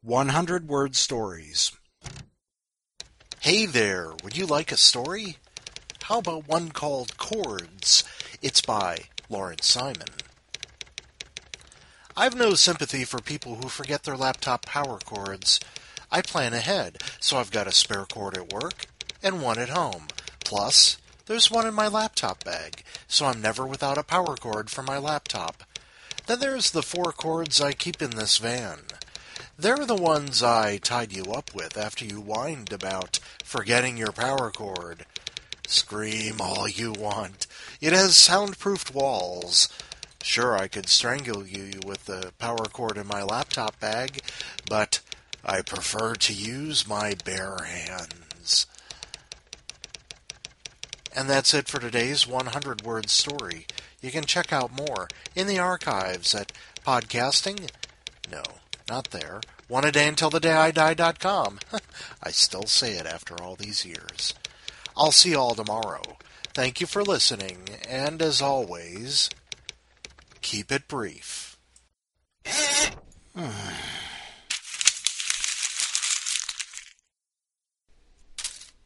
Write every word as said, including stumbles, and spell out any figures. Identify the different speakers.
Speaker 1: hundred Word Stories. Hey there, would you like a story? How about one called Chords? It's by Lawrence Simon. I've no sympathy for people who forget their laptop power cords. I plan ahead, so I've got a spare cord at work and one at home. Plus, there's one in my laptop bag, so I'm never without a power cord for my laptop. Then there's the four cords I keep in this van. They're the ones I tied you up with after you whined about forgetting your power cord. Scream all you want. It has soundproofed walls. Sure, I could strangle you with the power cord in my laptop bag, but I prefer to use my bare hands. And that's it for today's hundred Word Story. You can check out more in the archives at podcasting. No, not there. One a day until the day I die dot com. I still say it after all these years. I'll see you all tomorrow. Thank you for listening, and as always, keep it brief.